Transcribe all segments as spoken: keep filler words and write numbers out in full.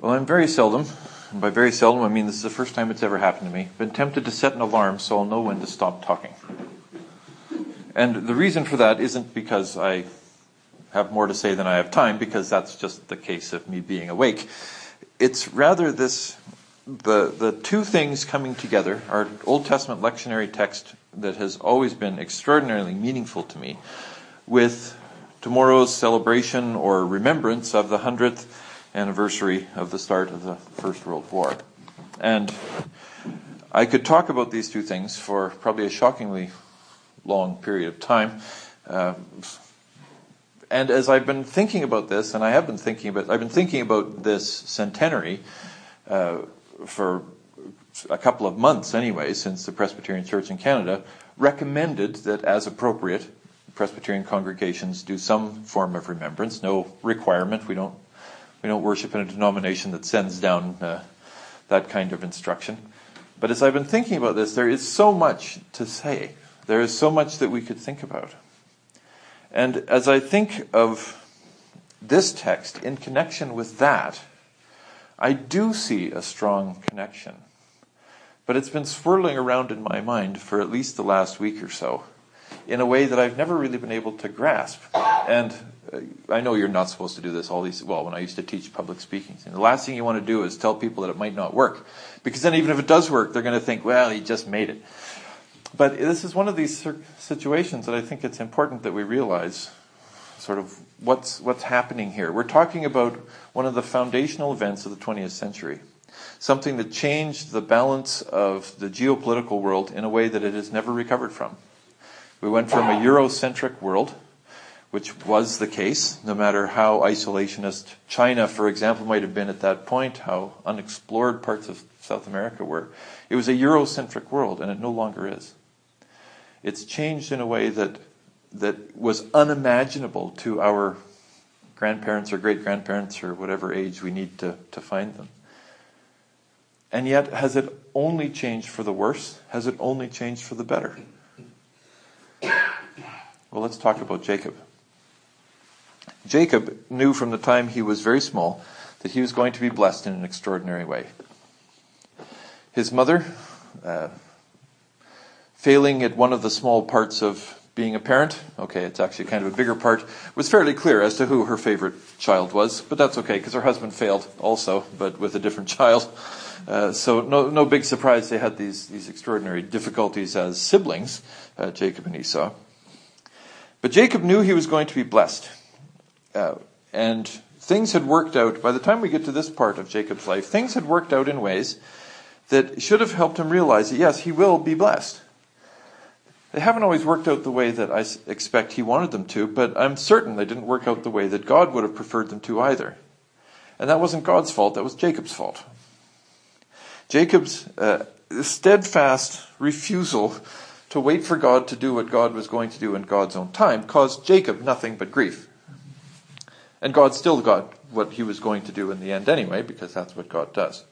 Well, I'm very seldom, and by very seldom I mean this is the first time it's ever happened to me, been tempted to set an alarm so I'll know when to stop talking. And the reason for that isn't because I have more to say than I have time, because that's just the case of me being awake. It's rather this, the, the two things coming together, our Old Testament lectionary text that has always been extraordinarily meaningful to me, with tomorrow's celebration or remembrance of the hundredth anniversary of the start of the First World War. And I could talk about these two things for probably a shockingly long period of time. Uh, and as I've been thinking about this, and I have been thinking about, I've been thinking about this centenary uh, for a couple of months anyway, since the Presbyterian Church in Canada recommended that, as appropriate, Presbyterian congregations do some form of remembrance. No requirement. We don't we don't worship in a denomination that sends down uh, that kind of instruction. But as I've been thinking about this, there is so much to say. There is so much that we could think about. And as I think of this text in connection with that, I do see a strong connection. But it's been swirling around in my mind for at least the last week or so, in a way that I've never really been able to grasp. And uh, I know you're not supposed to do this all these, well, when I used to teach public speaking, and the last thing you want to do is tell people that it might not work. Because then even if it does work, they're going to think, well, he just made it. But this is one of these situations that I think it's important that we realize sort of what's what's happening here. We're talking about one of the foundational events of the twentieth century. Something that changed the balance of the geopolitical world in a way that it has never recovered from. We went from a Eurocentric world, which was the case, no matter how isolationist China, for example, might have been at that point, how unexplored parts of South America were. It was a Eurocentric world, and it no longer is. It's changed in a way that that was unimaginable to our grandparents or great-grandparents or whatever age we need to, to find them. And yet, has it only changed for the worse? Has it only changed for the better? Well, let's talk about Jacob. Jacob knew from the time he was very small that he was going to be blessed in an extraordinary way. His mother, uh, failing at one of the small parts of being a parent, okay, it's actually kind of a bigger part, was fairly clear as to who her favorite child was, but that's okay because her husband failed also, but with a different child. Uh, so no no big surprise they had these, these extraordinary difficulties as siblings, uh, Jacob and Esau. But Jacob knew he was going to be blessed. Uh, and things had worked out, by the time we get to this part of Jacob's life, things had worked out in ways that should have helped him realize that, yes, he will be blessed. They haven't always worked out the way that I expect he wanted them to, but I'm certain they didn't work out the way that God would have preferred them to either. And that wasn't God's fault, that was Jacob's fault. Jacob's uh, steadfast refusal to wait for God to do what God was going to do in God's own time caused Jacob nothing but grief. And God still got what he was going to do in the end anyway, because that's what God does.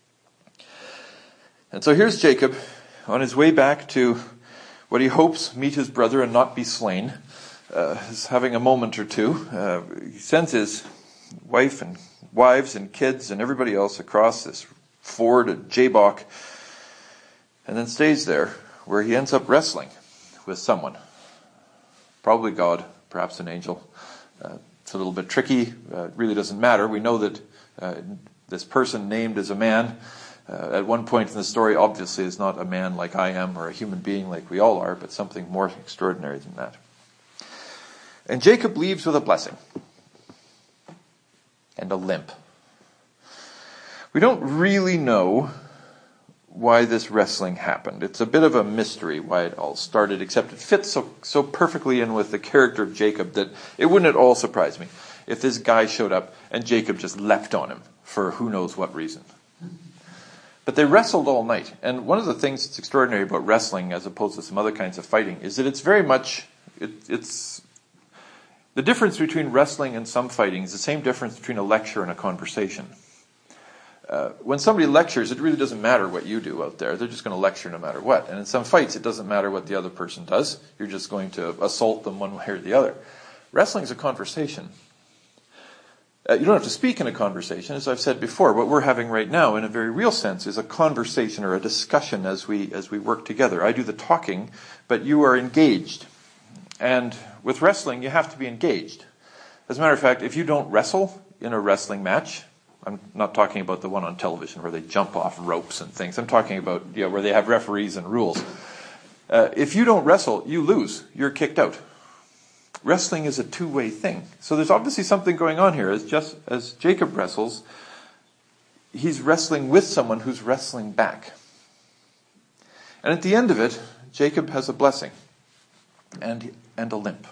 And so here's Jacob on his way back to what he hopes meet his brother and not be slain. Uh, he's having a moment or two. Uh, he sends his wife and wives and kids and everybody else across this ford at Jabbok, and then stays there, where he ends up wrestling with someone. Probably God, perhaps an angel. Uh, it's a little bit tricky. Uh, it really doesn't matter. We know that uh, this person named as a man, uh, at one point in the story, obviously is not a man like I am or a human being like we all are, but something more extraordinary than that. And Jacob leaves with a blessing and a limp. We don't really know why this wrestling happened. It's a bit of a mystery why it all started, except it fits so so perfectly in with the character of Jacob that it wouldn't at all surprise me if this guy showed up and Jacob just leapt on him for who knows what reason. But they wrestled all night. And one of the things that's extraordinary about wrestling as opposed to some other kinds of fighting is that it's very much, it, it's, the difference between wrestling and some fighting is the same difference between a lecture and a conversation. Uh, when somebody lectures, it really doesn't matter what you do out there. They're just going to lecture no matter what. And in some fights, it doesn't matter what the other person does. You're just going to assault them one way or the other. Wrestling is a conversation. Uh, you don't have to speak in a conversation, as I've said before. What we're having right now, in a very real sense, is a conversation or a discussion as we as we work together. I do the talking, but you are engaged. And with wrestling, you have to be engaged. As a matter of fact, if you don't wrestle in a wrestling match, I'm not talking about the one on television where they jump off ropes and things. I'm talking about, you know, where they have referees and rules. Uh, if you don't wrestle, you lose. You're kicked out. Wrestling is a two-way thing. So there's obviously something going on here. As just as Jacob wrestles, he's wrestling with someone who's wrestling back. And at the end of it, Jacob has a blessing and and a limp.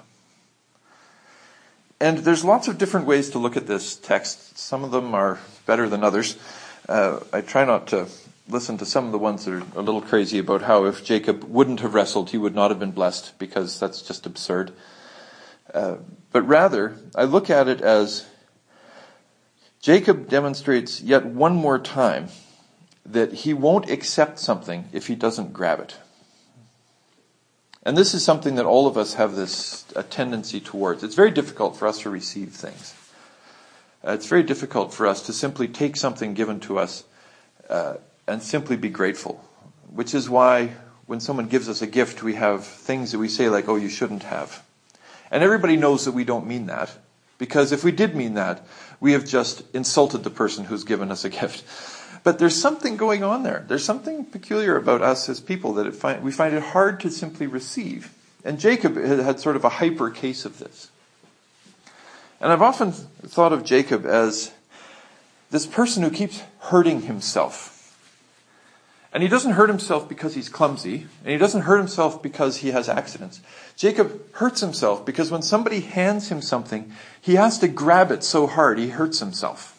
And there's lots of different ways to look at this text. Some of them are better than others. Uh, I try not to listen to some of the ones that are a little crazy about how if Jacob wouldn't have wrestled, he would not have been blessed, because that's just absurd. Uh, but rather, I look at it as Jacob demonstrates yet one more time that he won't accept something if he doesn't grab it. And this is something that all of us have this a tendency towards. It's very difficult for us to receive things. Uh, it's very difficult for us to simply take something given to us uh, and simply be grateful. Which is why when someone gives us a gift, we have things that we say like, oh, you shouldn't have. And everybody knows that we don't mean that. Because if we did mean that, we have just insulted the person who's given us a gift. But there's something going on there. There's something peculiar about us as people that it find, we find it hard to simply receive. And Jacob had sort of a hyper case of this. And I've often thought of Jacob as this person who keeps hurting himself. And he doesn't hurt himself because he's clumsy, and he doesn't hurt himself because he has accidents. Jacob hurts himself because when somebody hands him something, he has to grab it so hard he hurts himself.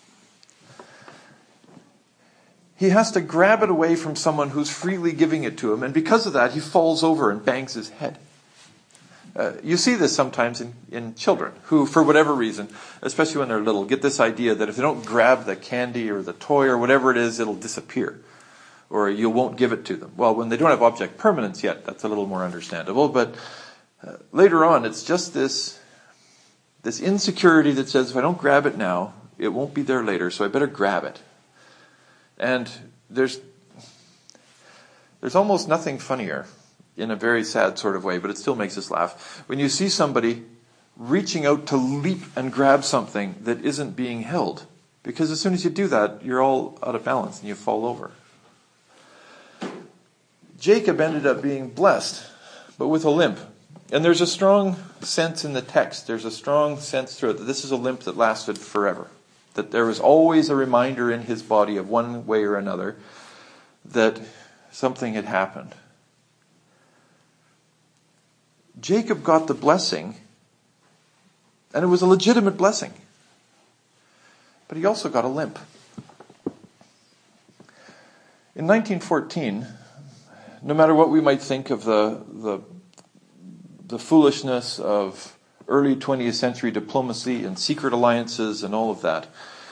He has to grab it away from someone who's freely giving it to him, and because of that, he falls over and bangs his head. Uh, you see this sometimes in, in children who, for whatever reason, especially when they're little, get this idea that if they don't grab the candy or the toy or whatever it is, it'll disappear. Or you won't give it to them. Well, when they don't have object permanence yet, that's a little more understandable. But uh, later on, it's just this, this insecurity that says, if I don't grab it now, it won't be there later, so I better grab it. And there's there's almost nothing funnier, in a very sad sort of way, but it still makes us laugh, when you see somebody reaching out to leap and grab something that isn't being held. Because as soon as you do that, you're all out of balance and you fall over. Jacob ended up being blessed, but with a limp. And there's a strong sense in the text, there's a strong sense through it that this is a limp that lasted forever. That there was always a reminder in his body of one way or another that something had happened. Jacob got the blessing, and it was a legitimate blessing. But he also got a limp. In nineteen fourteen, no matter what we might think of the, the, the foolishness of early twentieth century diplomacy and secret alliances and all of that,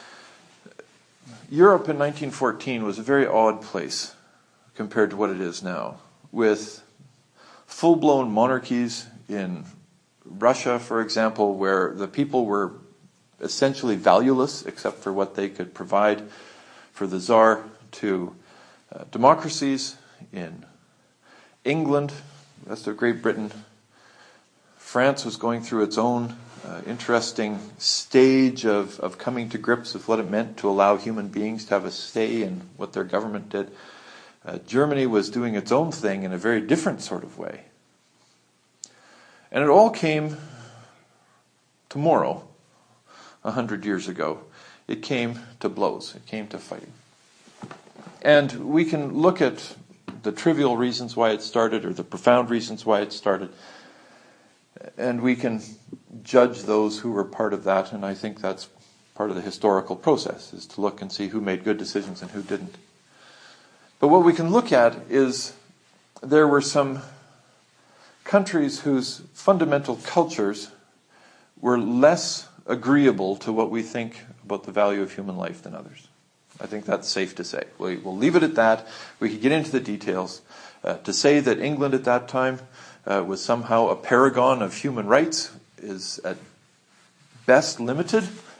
Europe in nineteen fourteen was a very odd place compared to what it is now, with full-blown monarchies in Russia, for example, where the people were essentially valueless except for what they could provide for the Tsar, to uh, democracies in England, the rest of Great Britain. France was going through its own uh, interesting stage of, of coming to grips with what it meant to allow human beings to have a say in what their government did. Uh, Germany was doing its own thing in a very different sort of way. And it all came tomorrow, a hundred years ago. It came to blows. It came to fighting. And we can look at the trivial reasons why it started or the profound reasons why it started. And we can judge those who were part of that, and I think that's part of the historical process, is to look and see who made good decisions and who didn't. But what we can look at is there were some countries whose fundamental cultures were less agreeable to what we think about the value of human life than others. I think that's safe to say. We, we'll leave it at that. We can get into the details. Uh, to say that England at that time uh, was somehow a paragon of human rights is at best limited.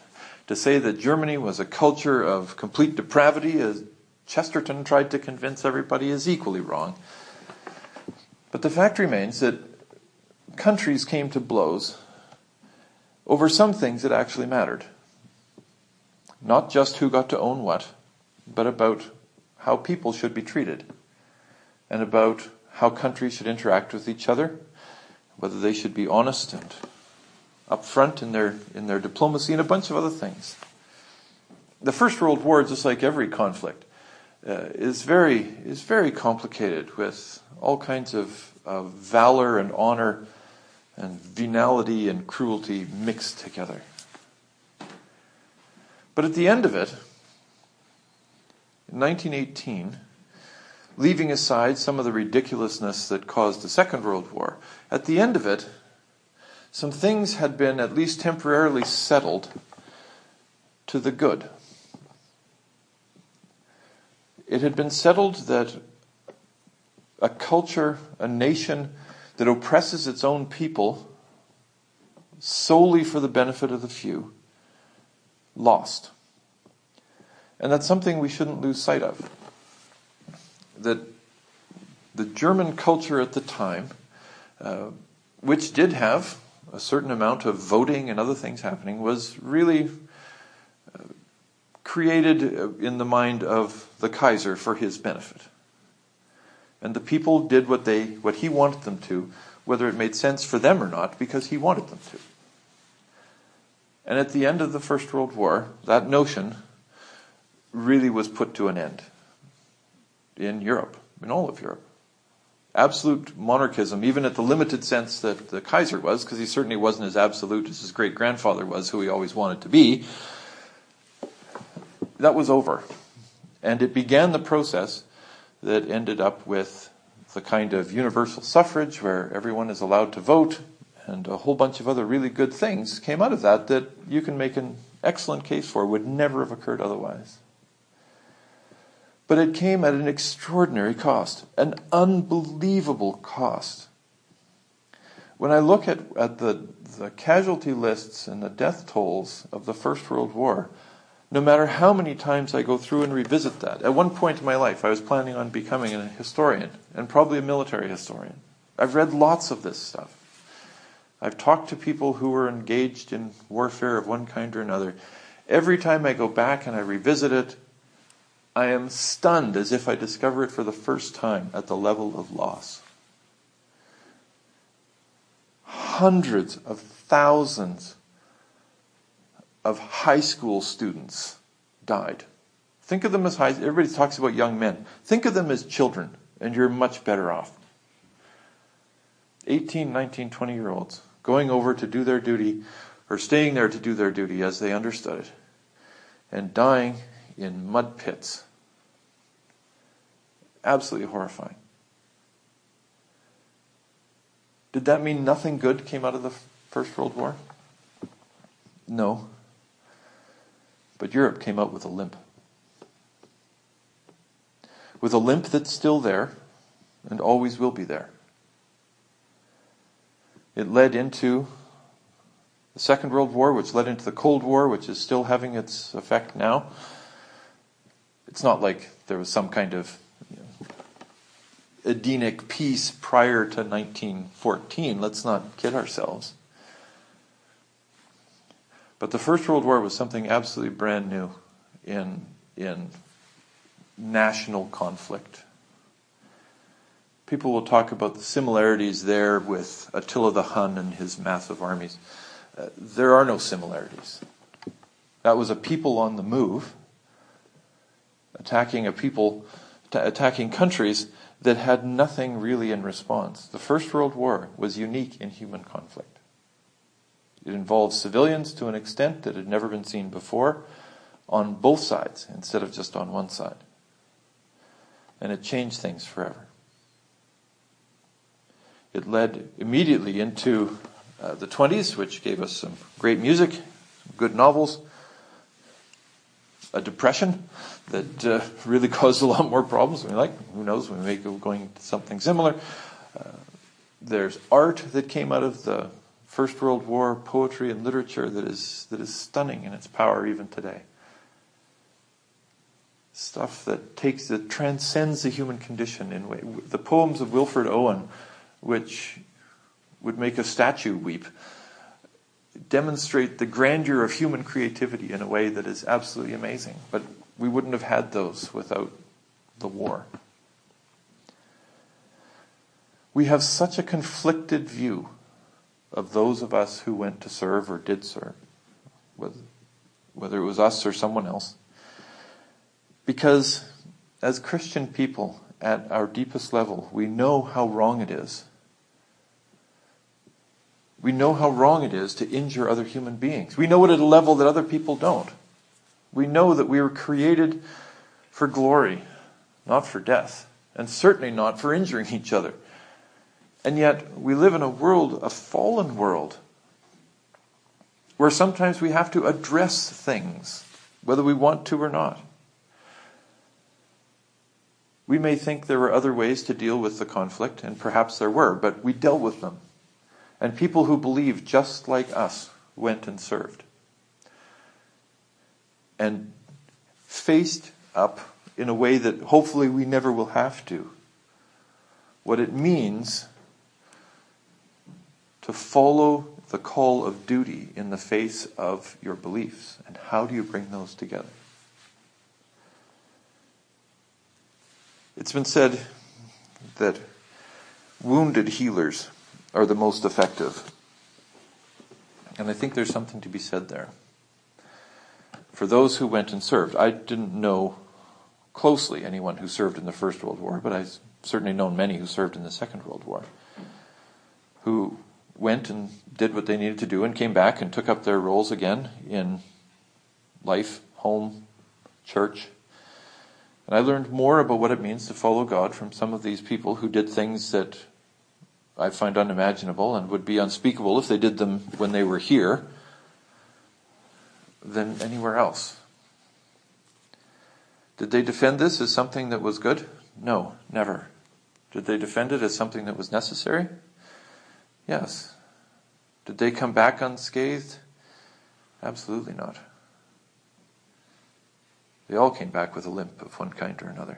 To say that Germany was a culture of complete depravity, as Chesterton tried to convince everybody, is equally wrong. But the fact remains that countries came to blows over some things that actually mattered. Not just who got to own what, but about how people should be treated, and about how countries should interact with each other, whether they should be honest and upfront in their in their diplomacy, and a bunch of other things. The First World War, just like every conflict, uh, is very is very complicated, with all kinds of, of valor and honor and venality and cruelty mixed together. But at the end of it, in nineteen eighteen, leaving aside some of the ridiculousness that caused the Second World War, at the end of it, some things had been at least temporarily settled to the good. It had been settled that a culture, a nation that oppresses its own people solely for the benefit of the few, lost. And that's something we shouldn't lose sight of. That the German culture at the time, uh, which did have a certain amount of voting and other things happening, was really uh, created in the mind of the Kaiser for his benefit. And the people did what they what he wanted them to, whether it made sense for them or not, because he wanted them to. And at the end of the First World War, that notion really was put to an end in Europe, in all of Europe. Absolute monarchism, even at the limited sense that the Kaiser was, because he certainly wasn't as absolute as his great-grandfather was, who he always wanted to be, that was over. And it began the process that ended up with the kind of universal suffrage where everyone is allowed to vote, and a whole bunch of other really good things came out of that that you can make an excellent case for, would never have occurred otherwise. But it came at an extraordinary cost, an unbelievable cost. When I look at, at the, the casualty lists and the death tolls of the First World War, no matter how many times I go through and revisit that, at one point in my life I was planning on becoming a historian, and probably a military historian. I've read lots of this stuff. I've talked to people who were engaged in warfare of one kind or another. Every time I go back and I revisit it, I am stunned as if I discover it for the first time at the level of loss. Hundreds of thousands of high school students died. Think of them as high, everybody talks about young men. Think of them as children, and you're much better off. eighteen, nineteen, twenty year olds going over to do their duty, or staying there to do their duty as they understood it, and dying in mud pits. Absolutely horrifying. Did that mean nothing good came out of the First World War? No. But Europe came out with a limp. With a limp that's still there and always will be there. It led into the Second World War, which led into the Cold War, which is still having its effect now. It's not like there was some kind of you know, Edenic peace prior to nineteen fourteen. Let's not kid ourselves. But the First World War was something absolutely brand new in, in national conflict. People will talk about the similarities there with Attila the Hun and his massive armies. Uh, there are no similarities. That was a people on the move, attacking a people, t- attacking countries that had nothing really in response. The First World War was unique in human conflict. It involved civilians to an extent that had never been seen before, on both sides instead of just on one side. And it changed things forever. It led immediately into uh, the twenties, which gave us some great music, some good novels, a depression that uh, really caused a lot more problems. I mean, like, who knows, we may go going to something similar. Uh, there's art that came out of the First World War poetry and literature that is that is stunning in its power even today. Stuff that takes that transcends the human condition in way. The poems of Wilfred Owen, which would make a statue weep, demonstrate the grandeur of human creativity in a way that is absolutely amazing. But we wouldn't have had those without the war. We have such a conflicted view of those of us who went to serve or did serve, whether it was us or someone else. Because as Christian people, at our deepest level, we know how wrong it is. We know how wrong it is to injure other human beings. We know it at a level that other people don't. We know that we were created for glory, not for death, and certainly not for injuring each other. And yet, we live in a world, a fallen world, where sometimes we have to address things, whether we want to or not. We may think there were other ways to deal with the conflict, and perhaps there were, but we dealt with them. And people who believed just like us went and served. And faced up in a way that hopefully we never will have to, what it means to follow the call of duty in the face of your beliefs. And how do you bring those together? It's been said that wounded healers are the most effective. And I think there's something to be said there. For those who went and served, I didn't know closely anyone who served in the First World War, but I've certainly known many who served in the Second World War, who went and did what they needed to do and came back and took up their roles again in life, home, church. And I learned more about what it means to follow God from some of these people who did things that I find unimaginable and would be unspeakable if they did them when they were here than anywhere else. Did they defend this as something that was good? No, never. Did they defend it as something that was necessary? Yes. Did they come back unscathed? Absolutely not. They all came back with a limp of one kind or another.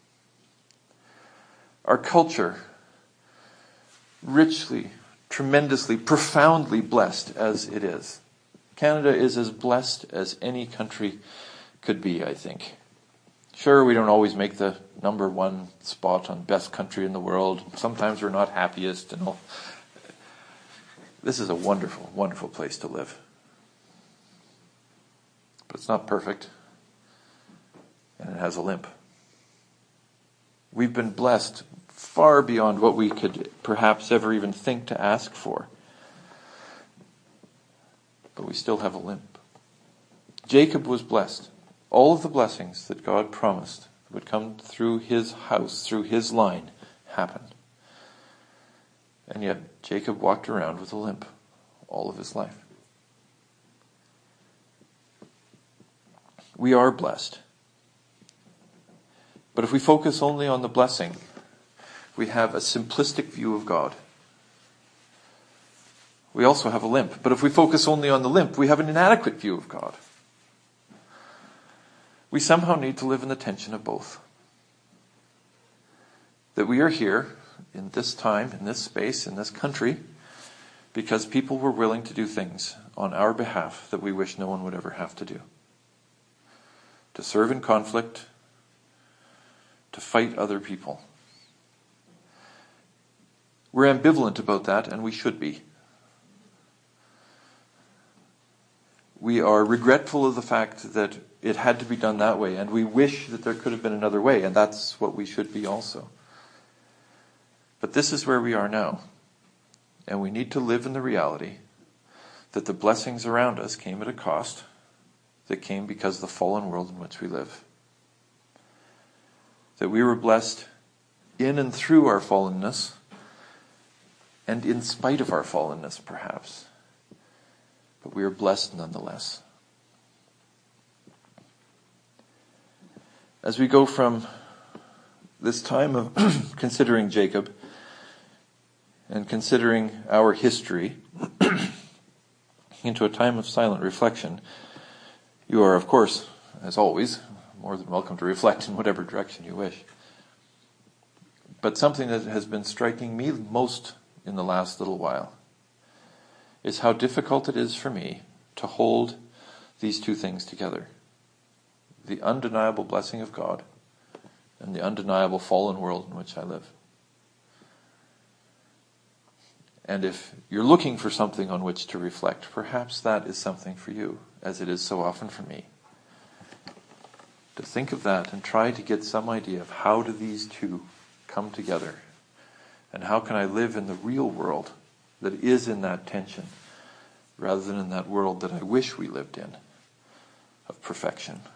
Our culture, richly, tremendously, profoundly blessed as it is. Canada is as blessed as any country could be, I think. Sure, we don't always make the number one spot on best country in the world. Sometimes we're not happiest and all. This is a wonderful, wonderful place to live. But it's not perfect. And it has a limp. We've been blessed far beyond what we could perhaps ever even think to ask for. But we still have a limp. Jacob was blessed. All of the blessings that God promised would come through his house, through his line, happened. And yet Jacob walked around with a limp all of his life. We are blessed. But if we focus only on the blessing, we have a simplistic view of God. We also have a limp. But if we focus only on the limp, we have an inadequate view of God. We somehow need to live in the tension of both. That we are here in this time, in this space, in this country, because people were willing to do things on our behalf that we wish no one would ever have to do. To serve in conflict, to fight other people. We're ambivalent about that, and we should be. We are regretful of the fact that it had to be done that way, and we wish that there could have been another way, and that's what we should be also. But this is where we are now, and we need to live in the reality that the blessings around us came at a cost, that came because of the fallen world in which we live. That we were blessed in and through our fallenness, and in spite of our fallenness, perhaps. But we are blessed nonetheless. As we go from this time of considering Jacob and considering our history, into a time of silent reflection, you are, of course, as always, more than welcome to reflect in whatever direction you wish. But something that has been striking me most in the last little while is how difficult it is for me to hold these two things together. The undeniable blessing of God and the undeniable fallen world in which I live. And if you're looking for something on which to reflect, perhaps that is something for you, as it is so often for me. To think of that and try to get some idea of how do these two come together, and how can I live in the real world that is in that tension, rather than in that world that I wish we lived in, of perfection.